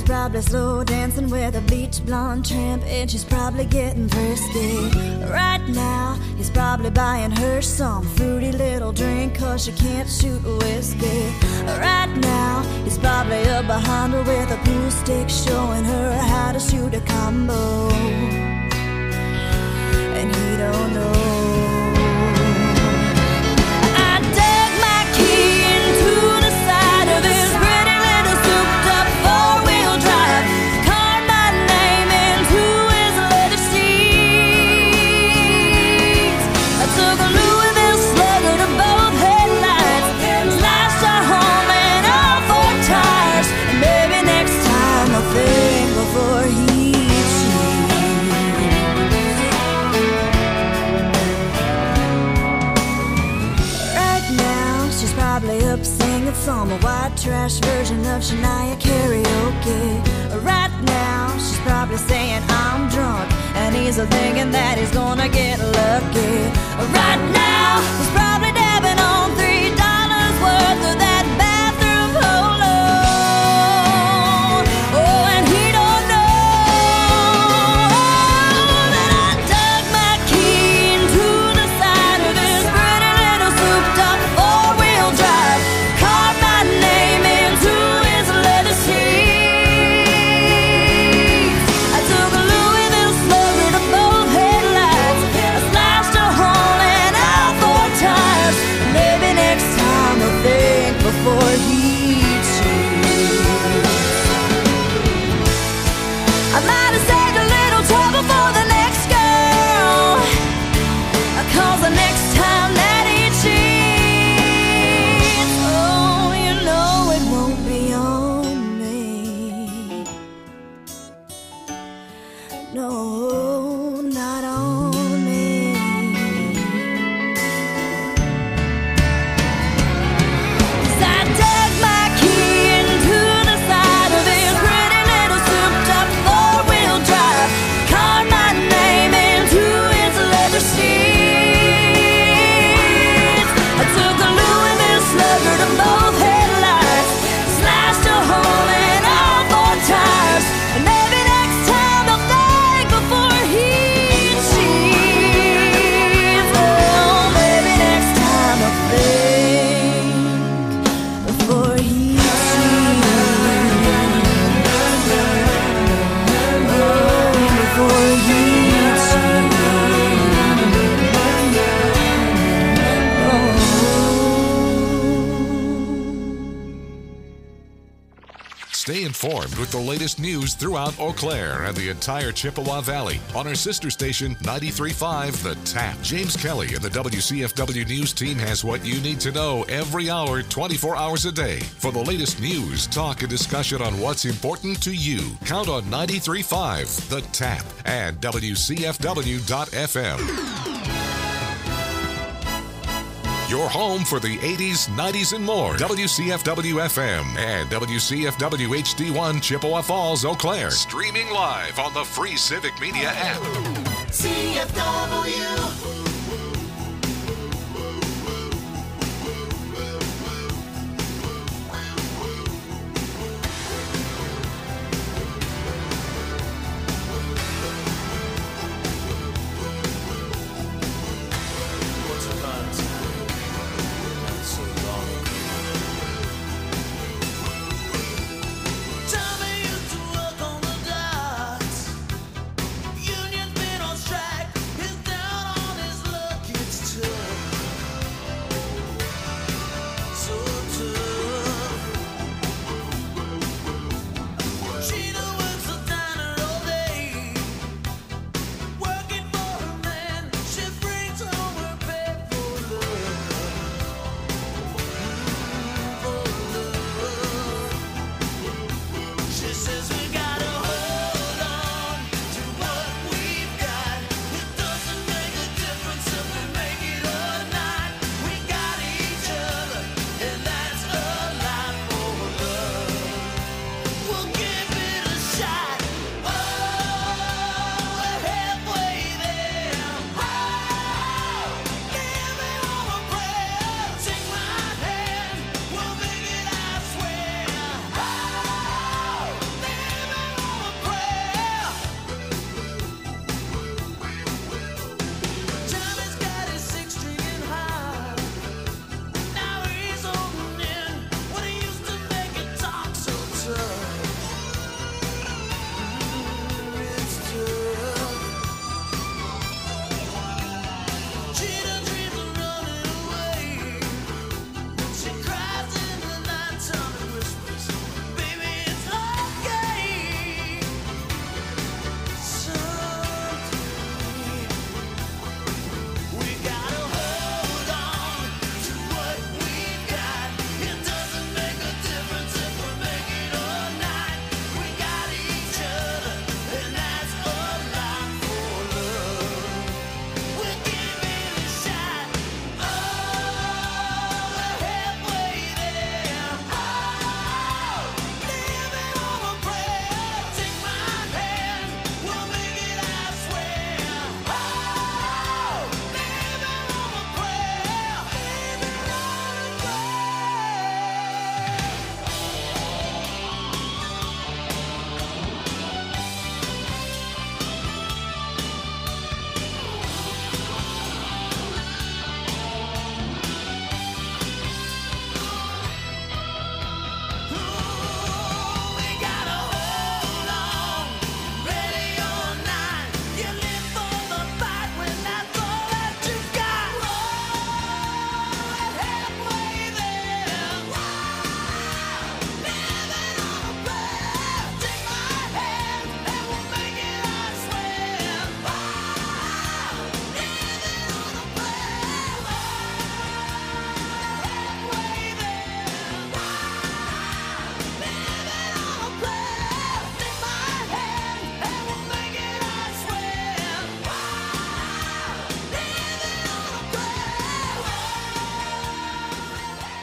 probably slow dancing with a bleach blonde tramp, and she's probably getting frisky. Right now, he's probably buying her some fruity little drink, cause she can't shoot whiskey. Right now, he's probably up behind her with a pool stick, showing her how to shoot a combo. And he don't know. Some white trash version of Shania karaoke. Right now, she's probably saying I'm drunk, and he's thinking that he's gonna get lucky. Right now, he's probably dabbing on $3 worth of that bathroom polo. Oh, and he don't know that I dug my key into the side of this pretty little souped-up four-wheel drive. Before he cheats, I might have saved a little trouble for the next girl, cause the next time that he cheats, oh, you know it won't be on me. No, not on me. Stay informed with the latest news throughout Eau Claire and the entire Chippewa Valley on our sister station 93.5 The Tap. James Kelly and the WCFW News team has what you need to know every hour, 24 hours a day. For the latest news, talk, and discussion on what's important to you, count on 93.5 The Tap and WCFW.FM. Your home for the 80s, 90s, and more. WCFW-FM and WCFW HD1 Chippewa Falls, Eau Claire. Streaming live on the free Civic Media app. CFW. Union's been on strike, his down on his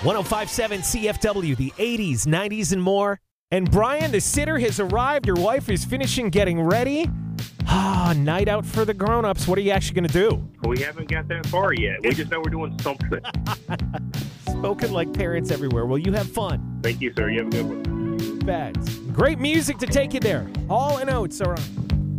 105.7 CFW, the 80s, 90s, and more. And Brian, the sitter, has arrived. Your wife is finishing getting ready. Night out for the grown-ups. What are you actually going to do? We haven't got that far yet. We just know we're doing something. Spoken like parents everywhere. Well, you have fun. Thank you, sir. You have a good one. You bet. Great music to take you there. Hall & Oates are on.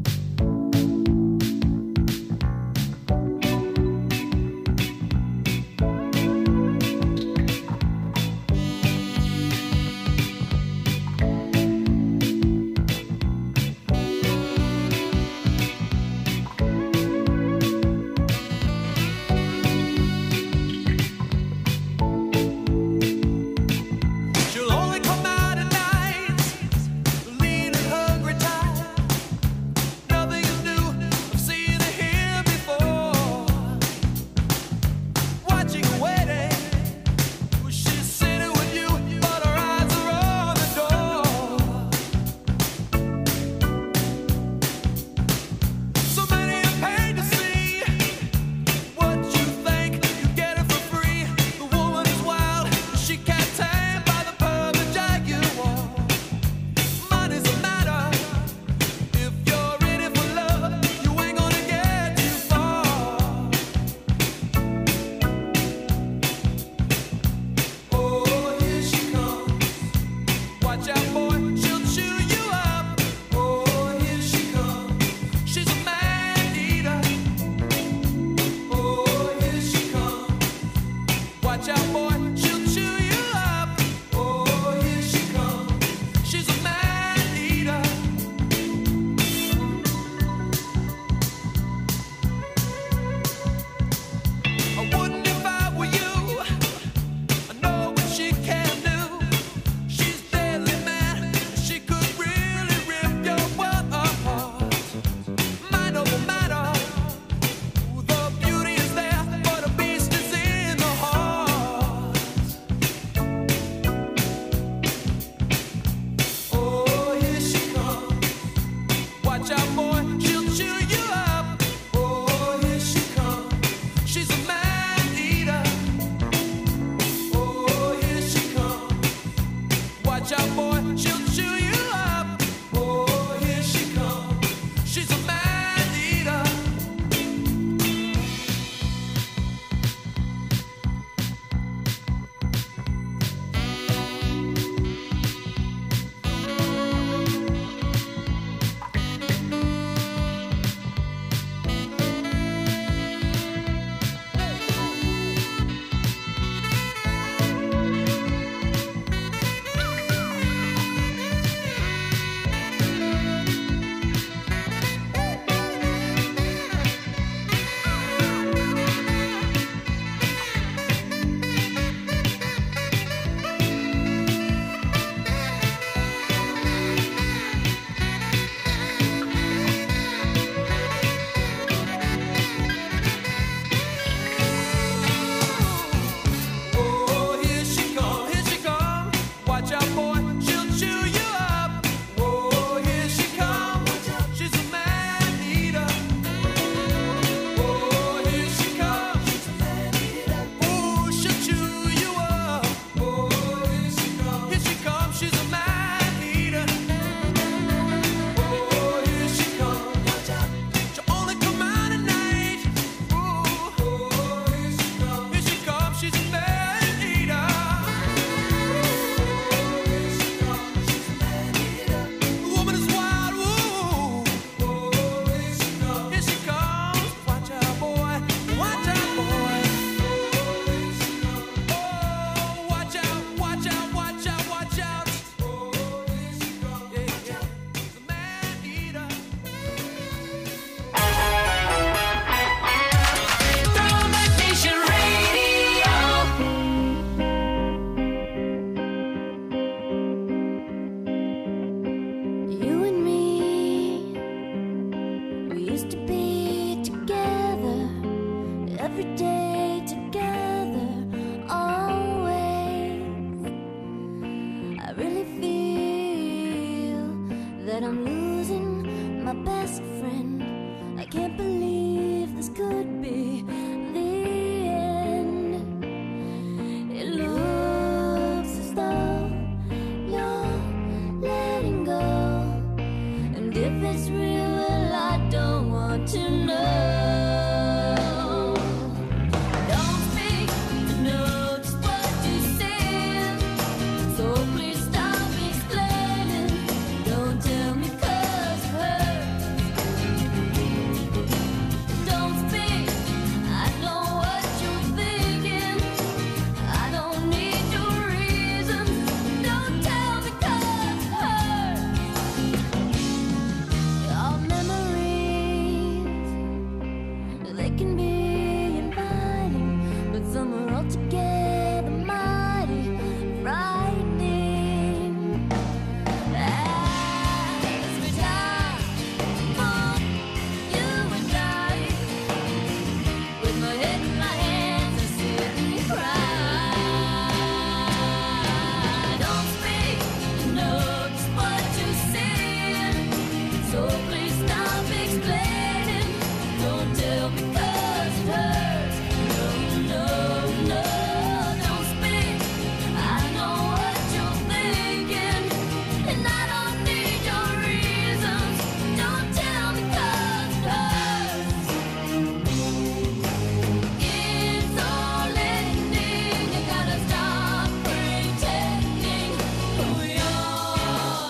that I'm losing my best friend. I can't believe this could be the end. It looks it's real, well, I don't want to know. Don't speak to know just what you said, so please stop explaining. Don't tell me 'cause it hurts. Don't speak, I know what you're thinking. I don't need your reasons. Don't tell me 'cause it hurts. Your memories, they can be inviting, but some are altogether mighty frightening. As we die for you and I, with my head in my hands and sitting cry. Don't speak, you know just what you said, so please stop explaining. Don't tell me 'cause it hurts. No, no, no, don't speak. I know what you're thinking, and I don't need your reasons. Don't tell me 'cause it hurts. It's all ending. You gotta stop pretending who you are.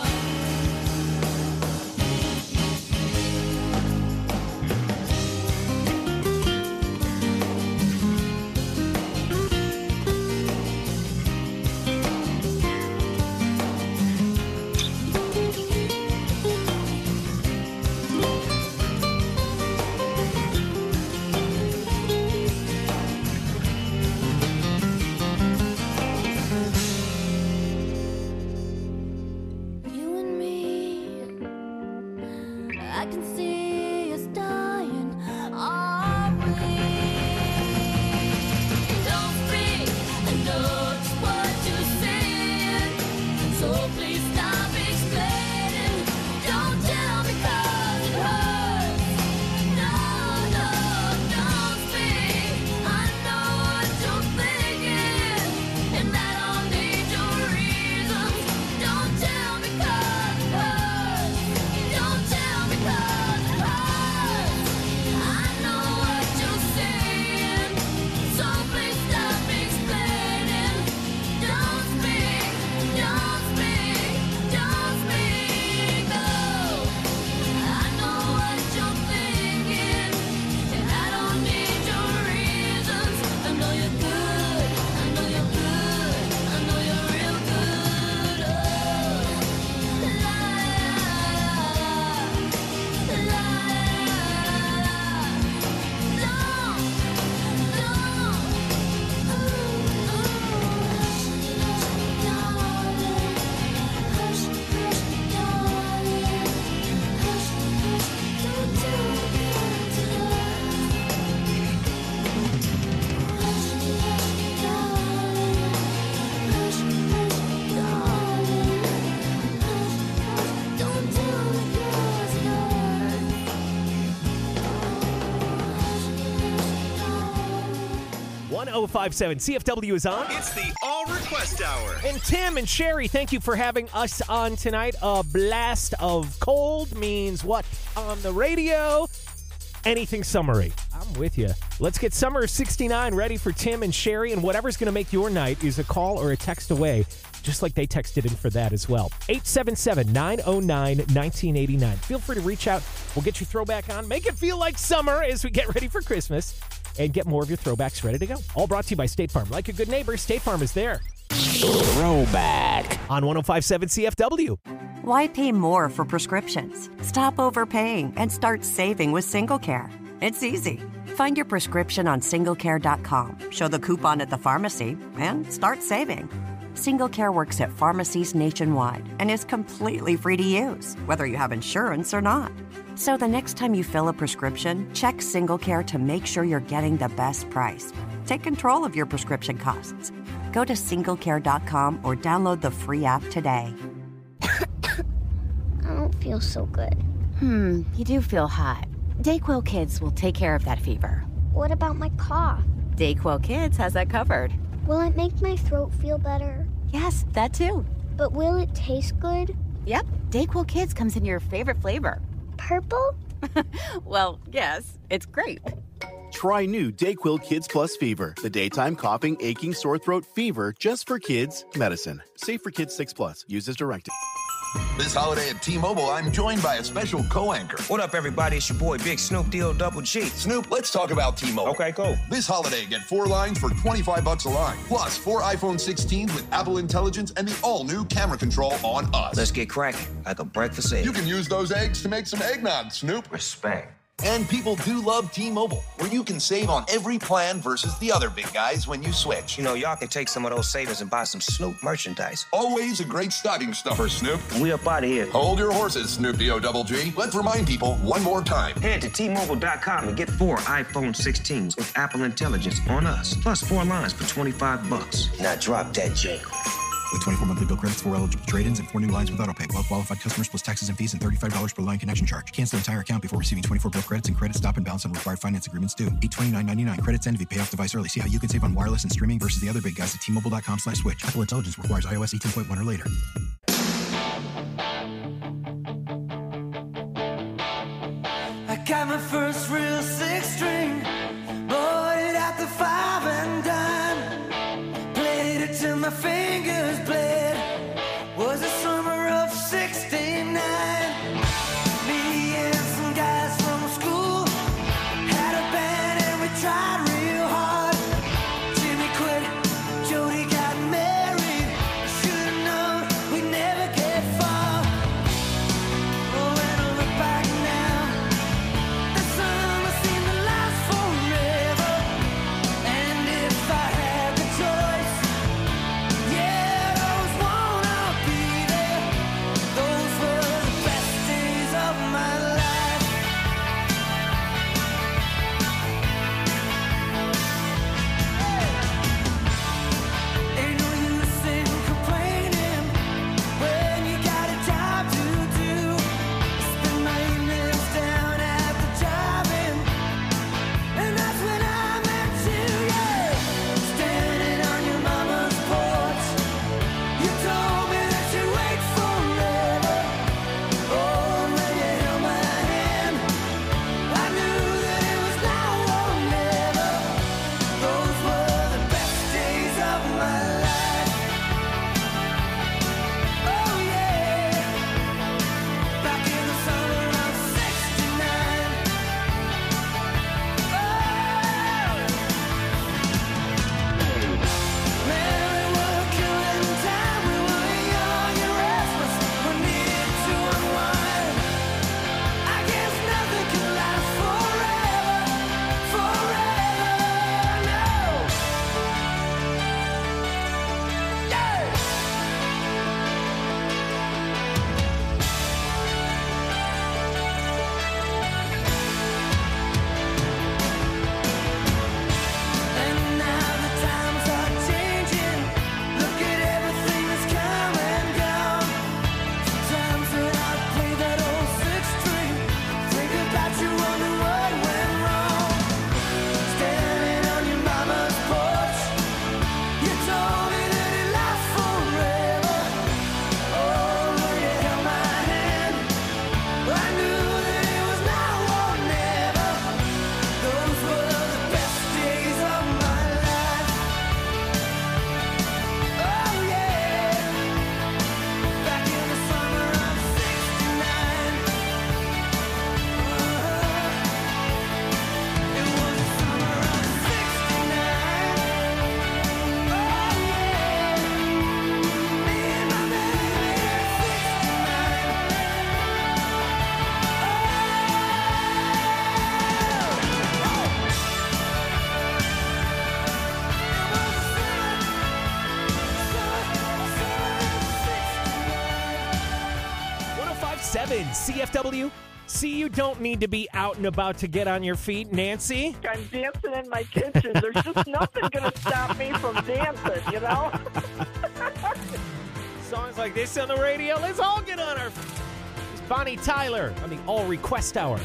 You and me, I can see us dying, are we? Don't speak, I know just what you said, so please stop explaining. Don't tell me 'cause it hurts. No, no, don't speak. I know what you're thinking, and I don't need your reasons. Don't tell me 'cause it hurts. Don't tell me 'cause it hurts. I know what you're saying, so please stop explaining. Don't speak, don't speak, don't speak. Oh, I know what you're thinking, and I don't need your reasons. I know you're good, I know you're good, I know you're real good. Oh, la la la la. Don't, don't tell me 'cause it hurts. 1057 CFW is on. It's the All Request Hour. And Tim and Sherry, thank you for having us on tonight. A blast of cold means what on the radio? Anything summery. I'm with you. Let's get Summer 69 ready for Tim and Sherry, and whatever's going to make your night is a call or a text away, just like they texted in for that as well. 877-909-1989. Feel free to reach out. We'll get your throwback on. Make it feel like summer as we get ready for Christmas and get more of your throwbacks ready to go. All brought to you by State Farm. Like a good neighbor, State Farm is there. Throwback on 1057 CFW. Why pay more for prescriptions? Stop overpaying and start saving with SingleCare. It's easy. Find your prescription on singlecare.com, show the coupon at the pharmacy, and start saving. SingleCare works at pharmacies nationwide and is completely free to use, whether you have insurance or not. So the next time you fill a prescription, check SingleCare to make sure you're getting the best price. Take control of your prescription costs. Go to singlecare.com or download the free app today. I don't feel so good. You do feel hot. DayQuil Kids will take care of that fever. What about my cough? DayQuil Kids has that covered. Will it make my throat feel better? Yes, that too. But will it taste good? Yep, DayQuil Kids comes in your favorite flavor. purple? Well, yes, it's grape. Try new DayQuil Kids Plus Fever, the daytime coughing, aching, sore throat fever just for kids medicine. Safe for kids 6+. Use as directed. This holiday at T-Mobile, I'm joined by a special co-anchor. What up, everybody? It's your boy, Big Snoop D-O-double G. Snoop, let's talk about T-Mobile. Okay, go. This holiday, get 4 lines for $25 a line. Plus, 4 iPhone 16s with Apple Intelligence and the all-new camera control on us. Let's get cracking, like a breakfast egg. You can use those eggs to make some eggnog, Snoop. Respect. And people do love T-Mobile, where you can save on every plan versus the other big guys when you switch. You know, y'all can take some of those savings and buy some Snoop merchandise. Always a great stocking stuffer, Snoop. We up out of here. Hold your horses, Snoop D-O-double-G. Let's remind people one more time. Head to T-Mobile.com and get 4 iPhone 16s with Apple Intelligence on us. Plus 4 lines for $25. Now drop that jank. With 24 monthly bill credits, 4 eligible trade-ins, and 4 new lines with AutoPay. Well-qualified customers plus taxes and fees and $35 per line connection charge. Cancel entire account before receiving 24 bill credits and credit stop and balance on required finance agreements due. $829.99. Credits end if you pay off device early. See how you can save on wireless and streaming versus the other big guys at T-Mobile.com/switch. Apple Intelligence requires iOS 18.1 or later. I got my first real 6-string. Bought it at the 5 and dime. Played it till my fingers bled. Was the summer of '69. Me and some guys from school had a band and we tried real hard. Jimmy quit, Jody got married. Should've known we'd never get far. Oh, when I look back now, the summer seemed to last forever. And if I had the choice, yeah, I always wanna be there. Those were the best days of my life. Ain't no use in complaining when you got a job to do. Spend my evenings down at the drive-in, and that's when I met you, yeah. Standing on your mama's porch, you told me that you'd wait forever. Oh, when you held my hand, I knew that it was now or never. Those were the best days of my life. Oh yeah, back in the summer of '69. Man, we were killing time. We were young and restless. We needed to unwind. I guess nothing can last forever, forever. No. Yeah. And now the times are changing. Look at everything that's come and gone. Sometimes when I play that old 6-string, think about you, wonder what went wrong. Standing on your mama's porch, you told me that it lasts forever. Oh, when you held my hand, I knew that it was now or never. Those were the best days of my life. Oh yeah, back in the summer of '69. It was the summer of '69. Oh yeah, me and my baby at '69. 105.7 CFW. See, you don't need to be out and about to get on your feet, Nancy. I'm dancing in my kitchen. There's just nothing going to stop me from dancing, you know? Songs like this on the radio, let's all get on our feet. It's Bonnie Tyler on the All Request Hour.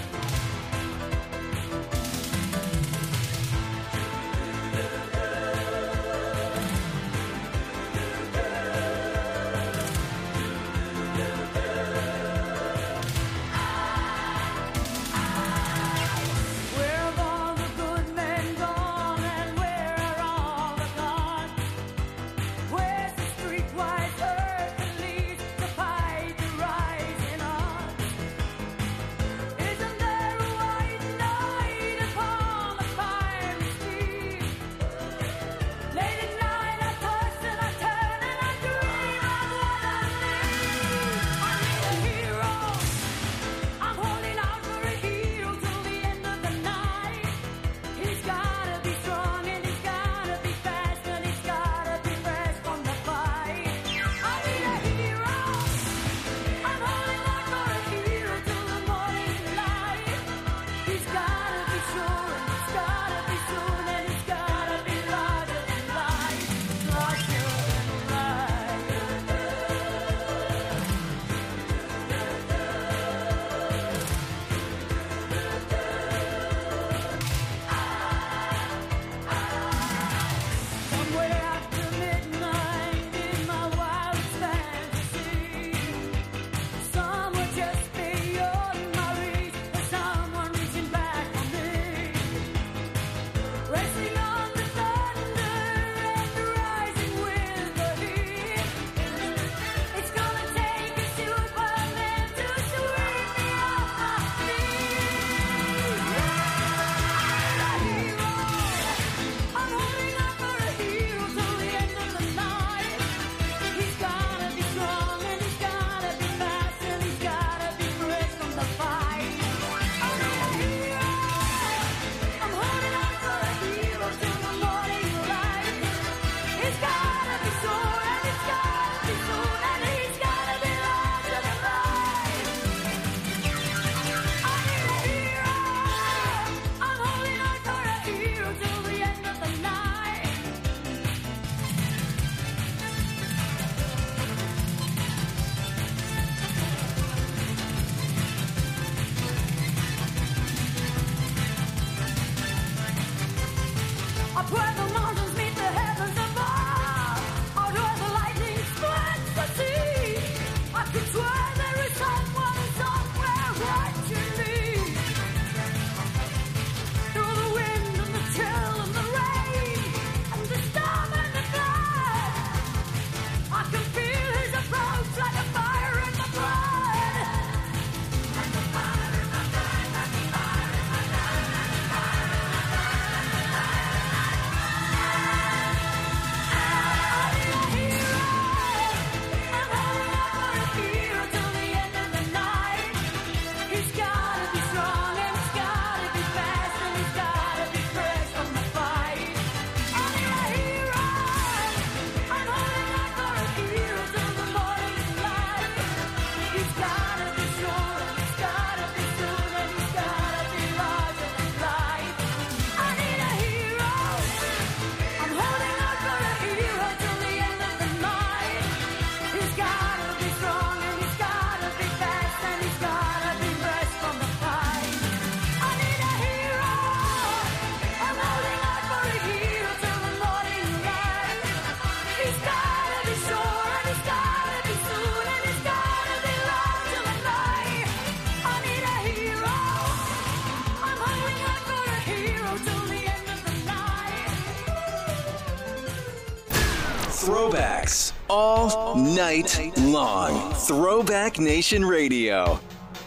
Throwbacks all night long. Throwback Nation Radio.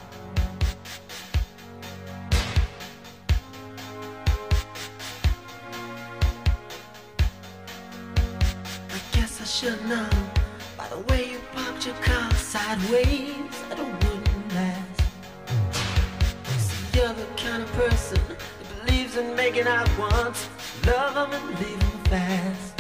I guess I should know by the way you parked your car sideways that it wouldn't last. See, you're the kind of person that believes in making out once, love them and leave them fast.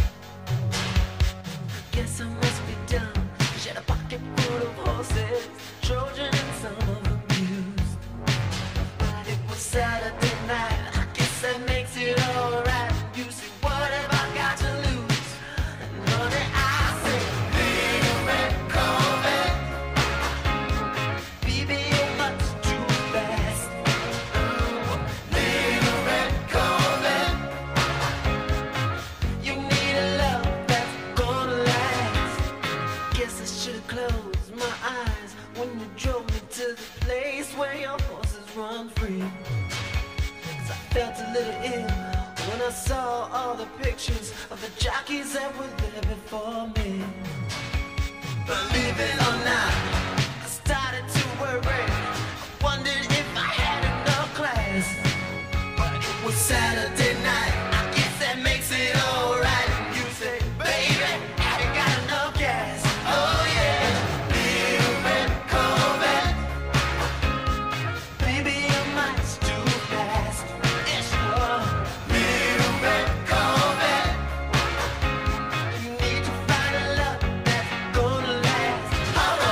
I guess I must be dumb. She had a pocket full of horses, Trojan and some of them used. But it was Saturday night. I guess that makes it alright. You see, what have I got to lose? And honey, I say, little red Corvette, baby, you're much too fast. Little red Corvette, you need a love that's gonna last. Guess I should've closed my eyes when you drove me to the place where your horses run free. 'Cause I felt a little ill when I saw all the pictures of the jockeys that were there before me. Believe it or not, I started to worry. I wondered if I had enough class. But it was Saturday night. I guess that makes it alright. And you say, baby, I ain't got enough gas. Oh yeah, little red Corvette, baby, you're much too fast. Yes, you are. Little red Corvette, you need to find a love that's gonna last. Oh,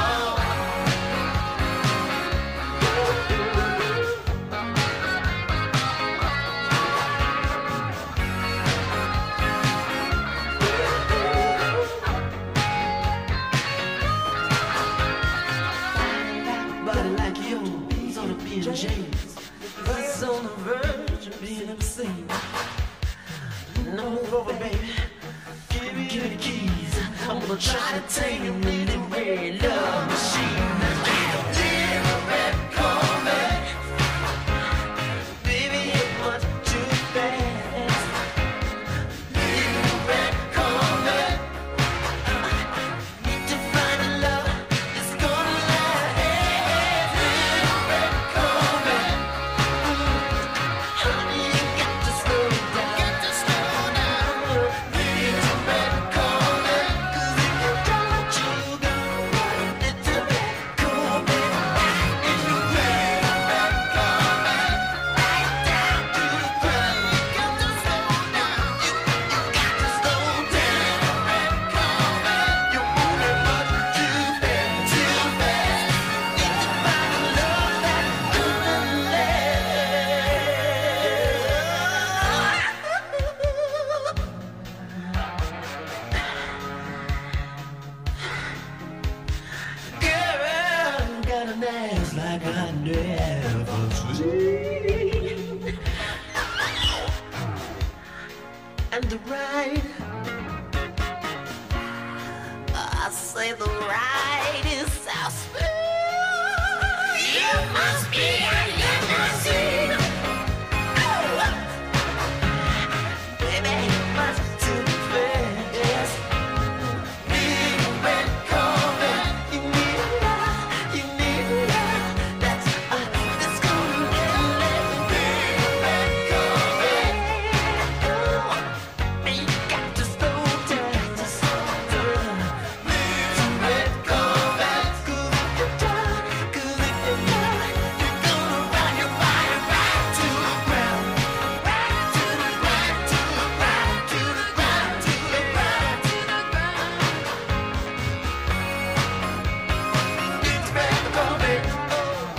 body like yours ought to be in James. It's on the verge of being obscene. No, move over, baby. Give me the keys. I'm gonna try to tame your really red love machine. Little red Corvette, baby, you're much too fast. Little red Corvette, need to find a love that's gonna last. Little red Corvette, honey, you got to slow down. Little red Corvette, 'cause if you don't, you go. Little red Corvette, in the red Corvette, right down to the ground. You got to slow down. You got to slow down. Red Corvette, you're moving much too fast, too fast. Need to find a love that's gonna Girl, got an ass like I never seen. And the ride, I say the ride is so smooth. You must be a limousine. Oh, baby, you must too fast. Little red Corvette, you need a love that's gonna last. Little red Corvette, oh, you got to slow down, Little red Corvette, 'cause if you're done, you're gonna run your body right to the ground, right to the ground, to the ground, to the ground, to the ground, to the ground. It's red Corvette, oh.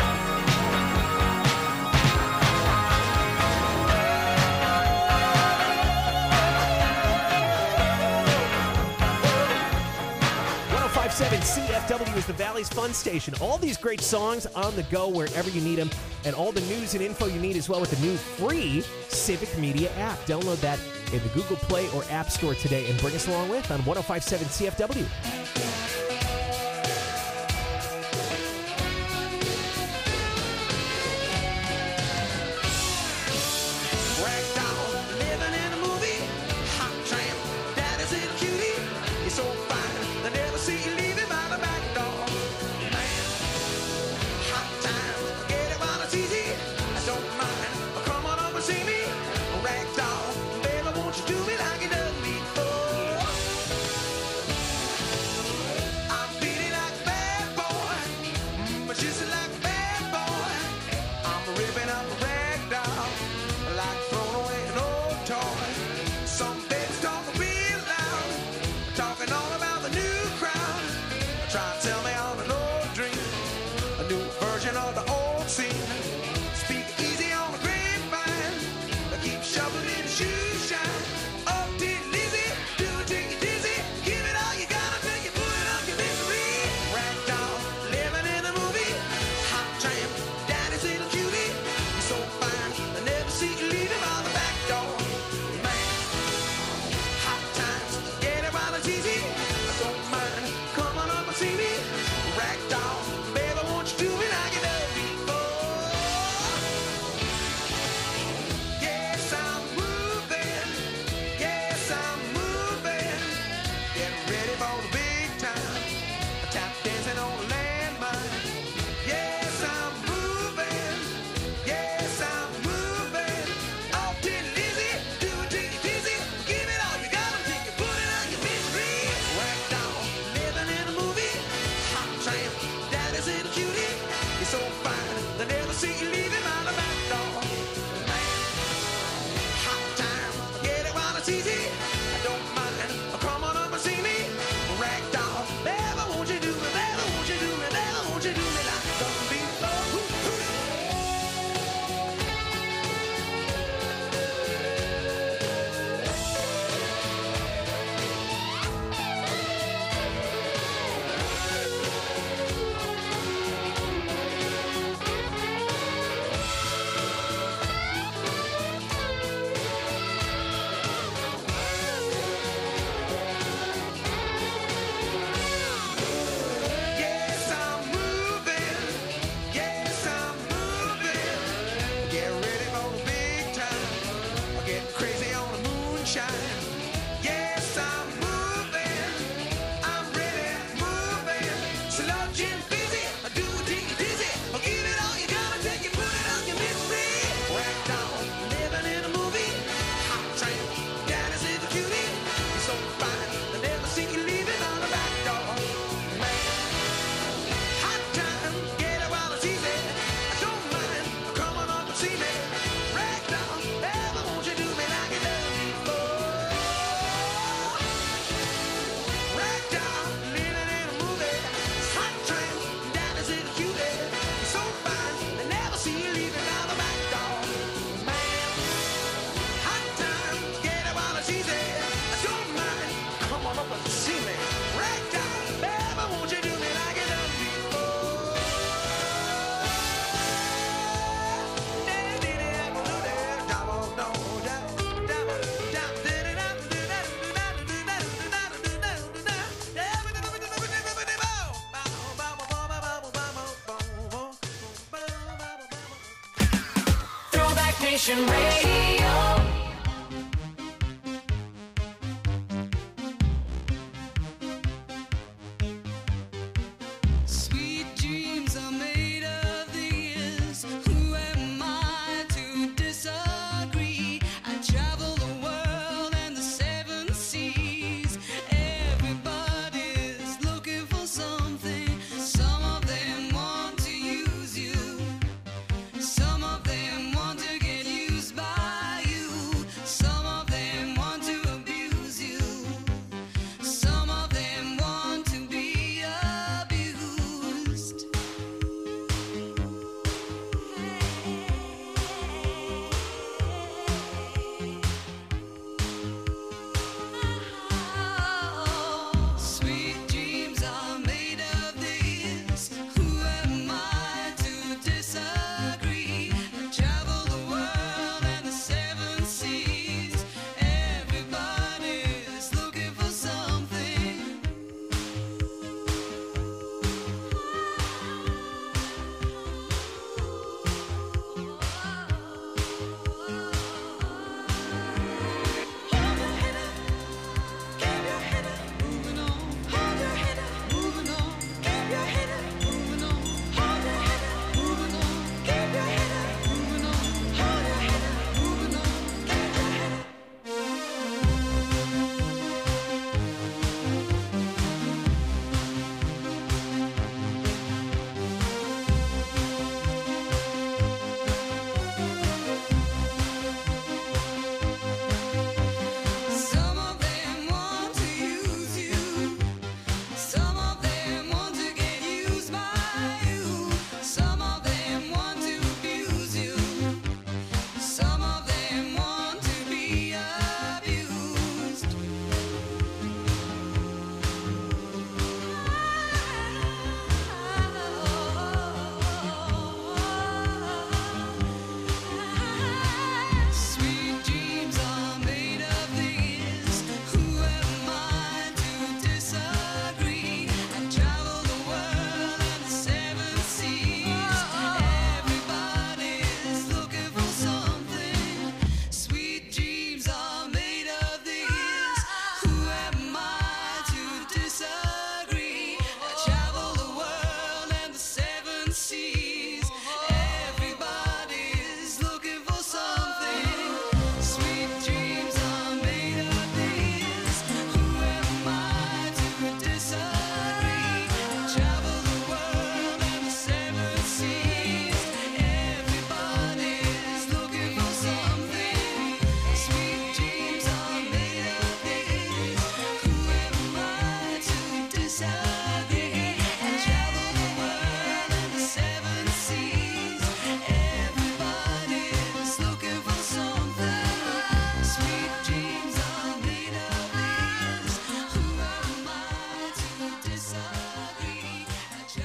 105.7 CFW is the Valley's Fun Station. All these great songs on the go wherever you need them, and all the news and info you need as well with the new free Civic Media app. Download that in the Google Play or App Store today and bring us along with on 105.7 CFW. Living in a movie, hot tramp, daddy's a cutie. He sold mind. They never see you leaving out the back door. Man, hot time, get it while it's easy. I don't mind, come on up and see me. Ragdoll, never won't you do me, never won't you do me, never won't you do me like done before. Yes, I'm moving. Yes, I'm moving. Get ready for the big time. I'll get crazy on the moonshine. Yes, I'm moving. I'm ready, moving. Sludging busy. I do it till you're dizzy. I'll give it all you gotta take it, put it on your mystery. Ragdoll, living in a movie. Hot train, daddy's little cutie. You're so fine, I never see you leaving on the back door. Man, hot time, get it while it's easy. I don't mind, come on up and see me. Ragdoll, ever won't you do me like you done before? Ragdoll, living in a movie. Hot train, daddy's little cutie. You're so fine, I never see you leaving on the back door. Man, hot time, get it while it's easy. I don't mind, come on up and see me. Ragdoll, ever won't you do me like you done before? Throwback Nation Radio. Sweet dreams are made of these. Who am I to disagree? I travel the world and the seven seas. Everybody's looking for something. Some of them want to use you. Some of them want to get used by you. Some of them want to abuse you. Some of them want to be abused. Sweet dreams are made of these. Who am I to disagree? I travel the world and the seven seas. Everybody's looking for something. Hold your head up, keep your head up, moving on. Hold your head up, moving on. Keep your head up, moving on. Hold your head up, moving on.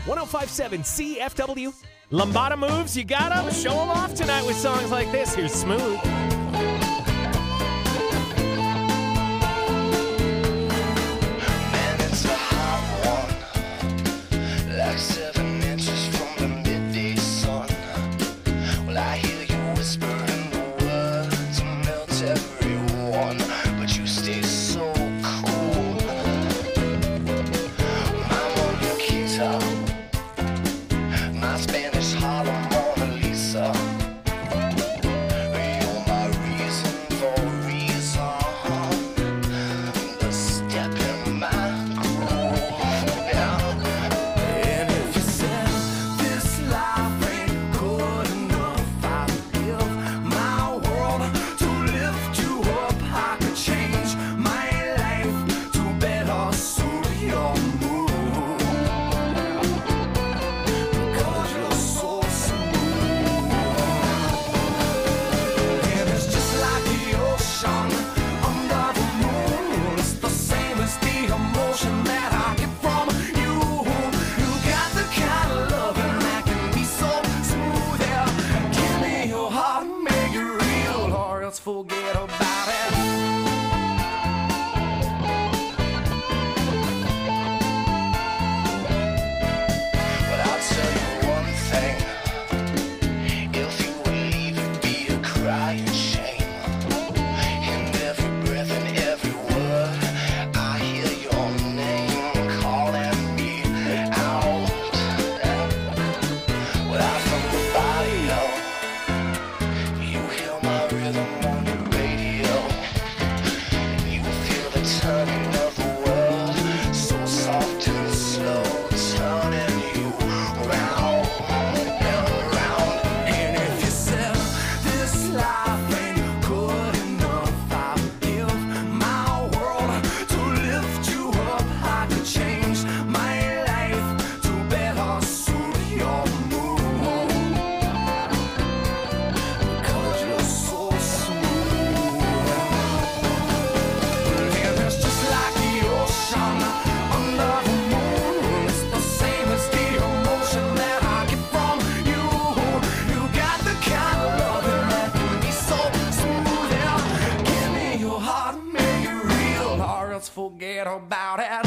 1057 CFW. Lambada moves, you got them. Show them off tonight with songs like this. Here's Smooth. Man, it's a hot one, like 7 inches from the midday sun. Well, I hear you whispering the words to melt everyone, but you stay so cool. My Mona Lisa, my Spanish Harlem Mona Lisa. You're my reason for reason. The step in my groove. And if you said this life ain't good enough, I'd give my world to lift you up. I could change my life to better suit your mood. Because you're so smooth. And it's just like the ocean under the moon. It's the same as the emotion that I get from you. You got the kind of loving that can be so smooth. Yeah. Give me your heart and make it real, or else forget about it. But I'll tell you one thing. If you would leave, it'd be a crying shame. In every breath and every word, I hear your name calling me out. Well, I'm from the barrio. You hear my rhythm on the radio. You feel the turning of the world, so soft and slow, turning you round and round. And if you said this life ain't good enough, I'll give my world to lift you up. I could change my life to better suit your mood. Because you're so smooth. And it's just like the ocean under the moon. It's the same as the emotion that I get from you. You got the kind of loving that can be so smooth. Yeah. Give me your heart and make it real, or else forget about it.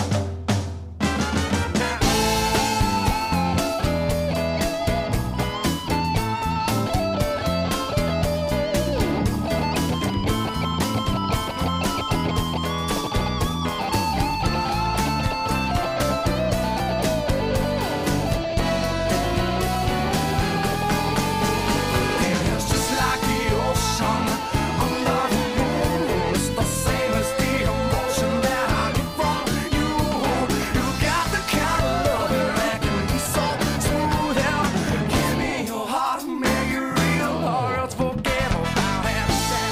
And it's just like the ocean under the moon. It's the same as the emotion that I get from you. You got the kind of loving that can be so smooth. Yeah. Give me your heart and make it real, or else forget about it.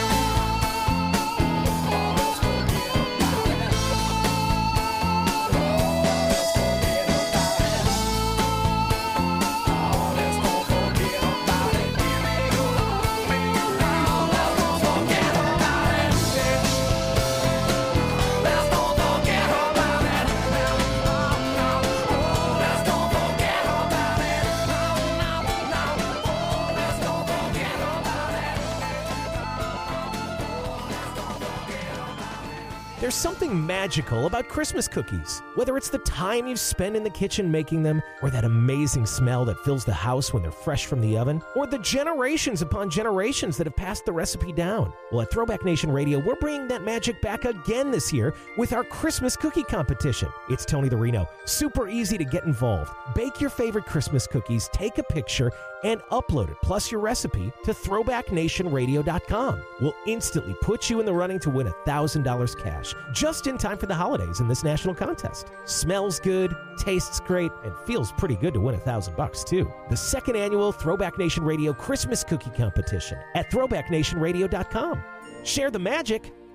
There's something magical about Christmas cookies. Whether it's the time you spend in the kitchen making them, or that amazing smell that fills the house when they're fresh from the oven, or the generations upon generations that have passed the recipe down. Well, at Throwback Nation Radio, we're bringing that magic back again this year with our Christmas cookie competition. It's Tony the Reno. Super easy to get involved. Bake your favorite Christmas cookies, take a picture, and upload it, plus your recipe, to throwbacknationradio.com. We'll instantly put you in the running to win $1,000 cash, just in time for the holidays in this national contest. Smells good, tastes great, and feels pretty good to win $1,000 too. The second annual Throwback Nation Radio Christmas Cookie Competition at throwbacknationradio.com. Share the magic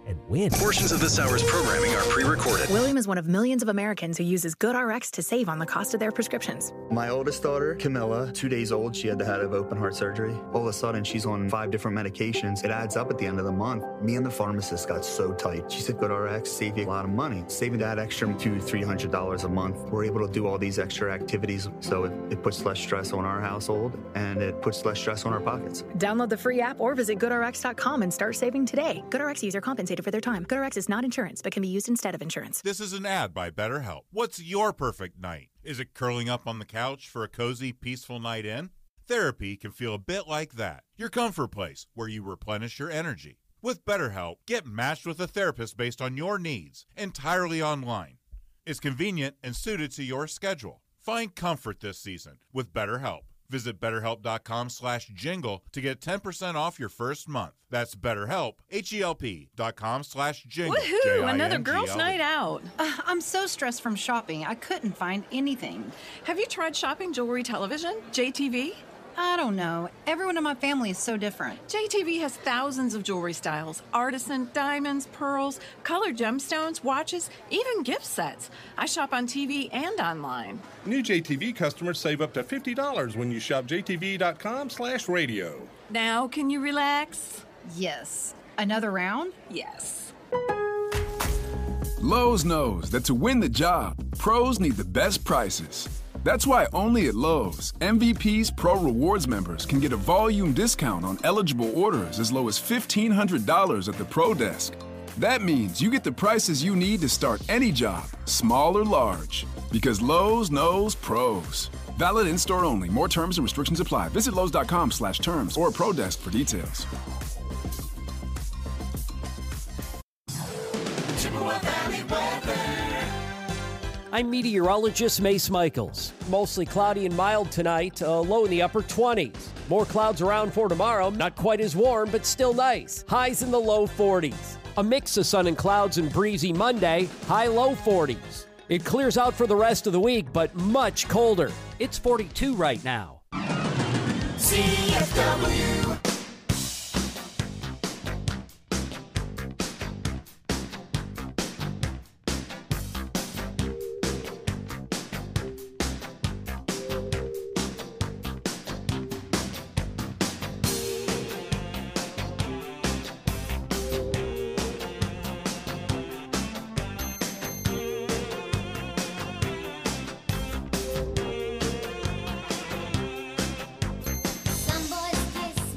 and win. Portions of this hour's programming are pre-recorded. William is one of millions of Americans who uses GoodRx to save on the cost of their prescriptions. My oldest daughter, Camilla, 2 days old, she had to have open heart surgery. All of a sudden, she's on 5 different medications. It adds up at the end of the month. Me and the pharmacist got so tight. She said, GoodRx save you a lot of money. Saving that extra $200-300 a month. We're able to do all these extra activities, so it puts less stress on our household, and it puts less stress on our pockets. Download the free app or visit GoodRx.com and start saving today. GoodRx user compensated for their time. GoodRx is not insurance, but can be used instead of insurance. This is an ad by BetterHelp. What's your perfect night? Is it curling up on the couch for a cozy, peaceful night in? Therapy can feel a bit like that. Your comfort place where you replenish your energy. With BetterHelp, get matched with a therapist based on your needs, entirely online. It's convenient and suited to your schedule. Find comfort this season with BetterHelp. Visit BetterHelp.com/jingle to get 10% off your first month. That's BetterHelp, HELP.com/jingle. Woohoo! Another girls' night out. I'm so stressed from shopping, I couldn't find anything. Have you tried shopping jewelry television, JTV? I don't know. Everyone in my family is so different. JTV has thousands of jewelry styles. Artisan, diamonds, pearls, colored gemstones, watches, even gift sets. I shop on TV and online. New JTV customers save up to $50 when you shop jtv.com/radio. Now can you relax? Yes. Another round? Yes. Lowe's knows that to win the job, pros need the best prices. That's why only at Lowe's, MVP's Pro Rewards members can get a volume discount on eligible orders as low as $1,500 at the Pro Desk. That means you get the prices you need to start any job, small or large. Because Lowe's knows pros. Valid in-store only. More terms and restrictions apply. Visit Lowe's.com/terms or Pro Desk for details. Chippewa Valley weather. I'm meteorologist Mace Michaels. Mostly cloudy and mild tonight, low in the upper 20s. More clouds around for tomorrow. Not quite as warm, but still nice. Highs in the low 40s. A mix of sun and clouds and breezy Monday, high low 40s. It clears out for the rest of the week, but much colder. It's 42 right now. CFW. Some boys kiss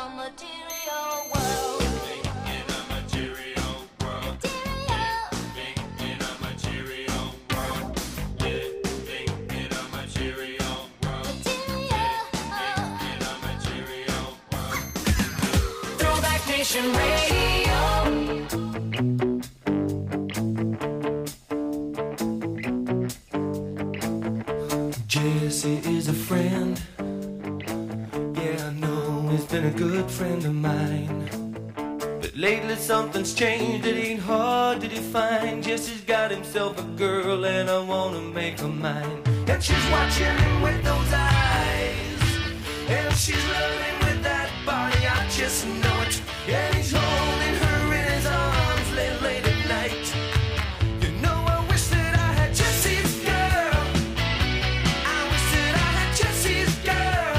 a material world. Living in a material world. Living in a material world. Living in a material world. Living in a material world. Throwback Nation Radio. Jesse is a friend. Yeah, I know he's been a good friend of mine. But lately something's changed, it ain't hard to define. Jesse's got himself a girl and I wanna make her mine. And she's watching him with those eyes, and she's loving with that body, I just know it. And he's holding her in his arms late at night. You know I wish that I had Jesse's girl. I wish that I had Jesse's girl.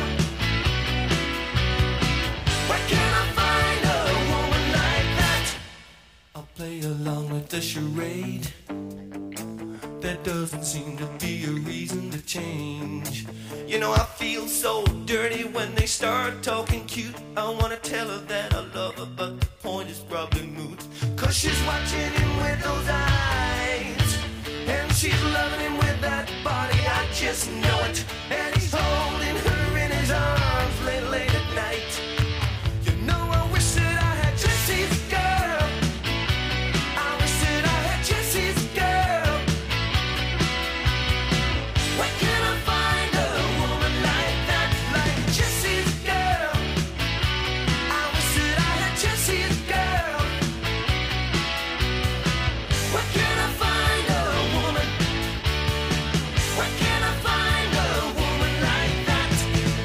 Where can I find a woman like that? I'll play along with the charade. There doesn't seem to be a reason to change. You know I feel so dirty when they start talking cute. I wanna tell her that I love her, but the point is probably moot. Cause she's watching him with those eyes, and she's loving him with that body, I just know it. And he's holding her in his arms late at night. You know I wish that I had Jesse's girl. I wish that I had Jesse's girl. Where can I find a woman like that, like Jesse's girl? I wish that I had Jesse's girl. Where can I find a woman? Where can I find a woman like that?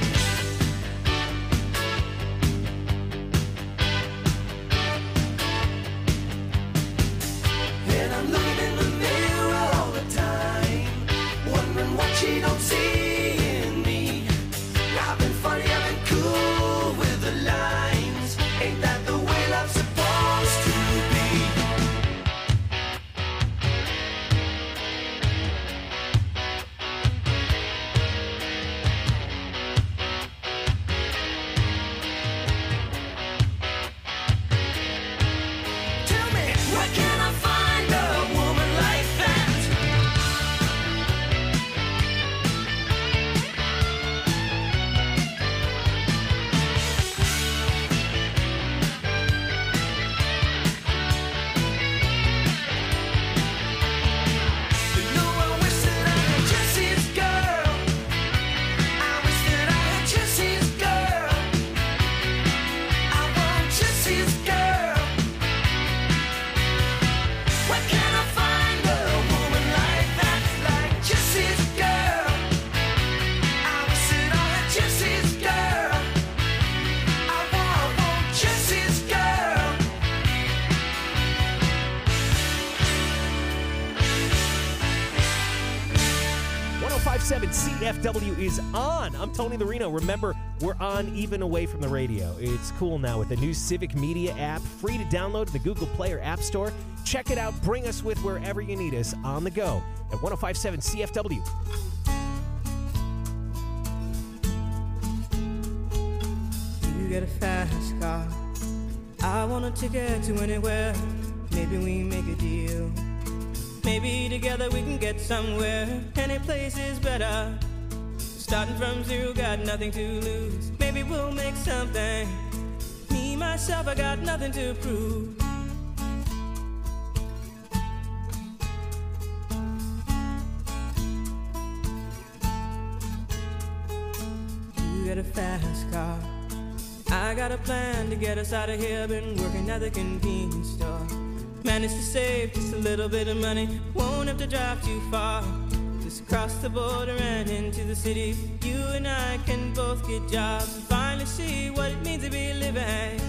And I'm looking in the mirror all the time, wondering what she don't see in me. I've been funny, I've been cool with the lines. Ain't that the way love's supposed to be? Tell me, where can I find a woman like that? You know I wish that I had Jesse's girl. I wish that I had Jesse's girl. I want Jesse's girl. Where can I find a woman like that, like Jesse's girl? I wish that I had Jesse's girl. I want Jesse's girl. 1057 CFW is on. I'm Tony the Reno. Remember, we're on even away from the radio. It's cool now with the new Civic Media app, free to download in the Google Play or App Store. Check it out. Bring us with wherever you need us on the go at 1057 CFW. You get a fast car. I want a ticket to anywhere. Maybe we make a deal. Maybe together we can get somewhere. Any place is better. Starting from zero, got nothing to lose. Maybe we'll make something. Me, myself, I got nothing to prove. You get a fast car. I got a plan to get us out of here. Been working at the convenience store. Managed to save just a little bit of money. Won't have to drive too far. Just cross the border and into the city. You and I can both get jobs and finally see what it means to be living.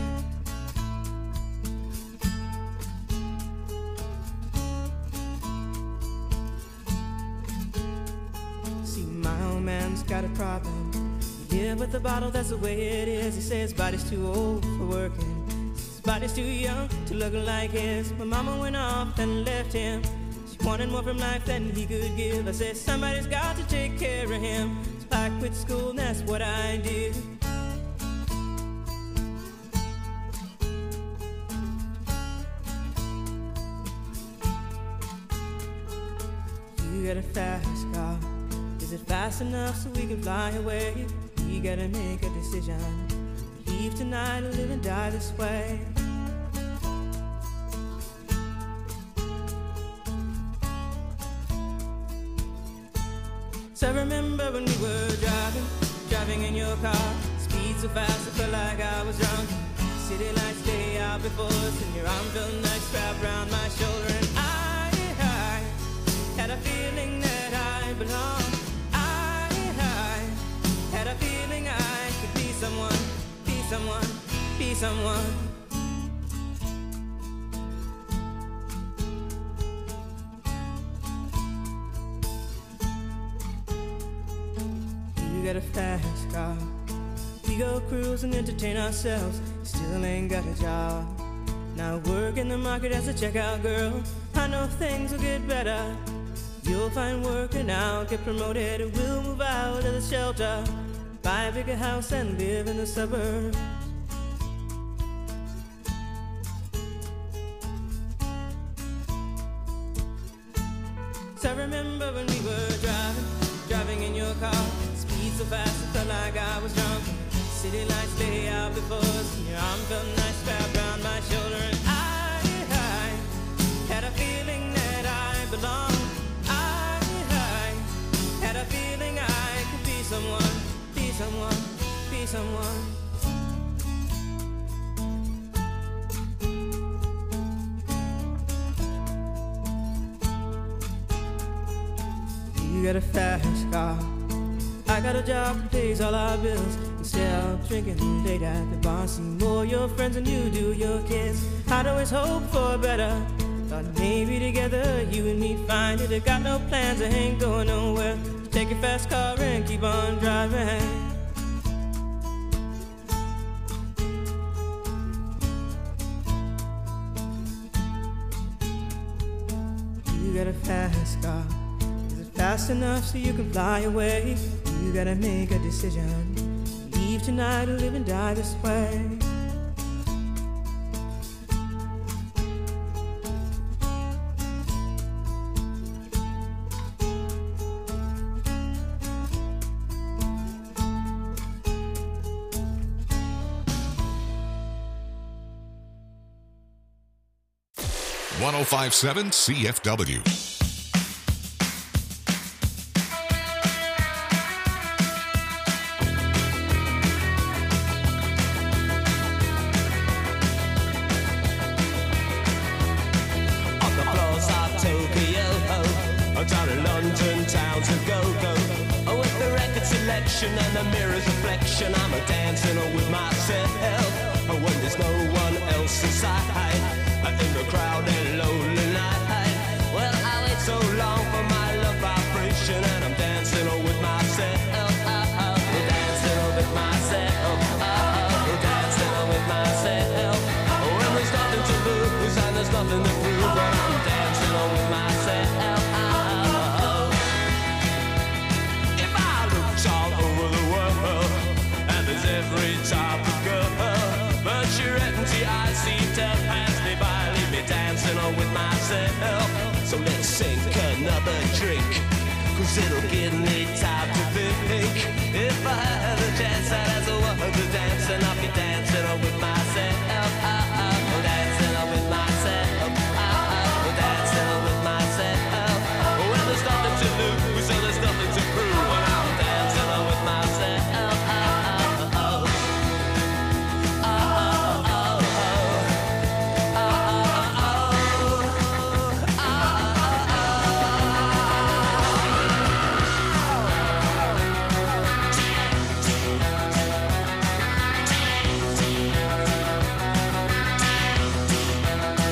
See, my old man's got a problem. Yeah, with the bottle, that's the way it is. He says his body's too old for working. His body's too young to look like his. My mama went off and left him. She wanted more from life than he could give. I said, somebody's got to take care of him. So I quit school and that's what I did. got a fast car. Is it fast enough so we can fly away? We gotta make a decision. Leave tonight or live and die this way. So I remember when we were driving in your car. Speed so fast I felt like I was drunk. City lights day out before us, and your arm felt nice wrapped around my shoulder. And I had a feeling that I belonged. I had a feeling I could be someone, be someone, be someone. You got a fast car. We go cruise and entertain ourselves. Still ain't got a job. Now work in the market as a checkout girl. I know things will get better. You'll find work and I'll get promoted. We'll move out of the shelter, buy a bigger house and live in the suburbs. So I remember when we were driving in your car. Speed so fast I felt like I was drunk. City lights lay out before us, and your arm felt nice wrapped around my shoulder. And I had a feeling that I belonged. I had a feeling I could be someone, be someone, be someone. You got a fast car. I got a job that pays all our bills. Instead of drinking late at the bar, see more your friends than you do your kids. I'd always hope for better. Thought maybe together you and me find it. I got no plans, I ain't going nowhere. Take your fast car and keep on driving. You got a fast car. Is it fast enough so you can fly away? You gotta make a decision. Leave tonight or live and die this way. .1057 CFW. And the mirror's reflection, I'm a dancing with myself. When there's no one else inside, in the crowded lonely night. Well, I wait so long for my love vibration, and I'm dancing with myself. Dancing with myself. Dancing with myself. When there's nothing to lose and there's nothing to prove, but I'm dancing with myself. Every type of girl, but your empty eyes seem to pass me by. Leave me dancing with myself. So let's sink another drink, 'cause it'll give me time to think. If I had a chance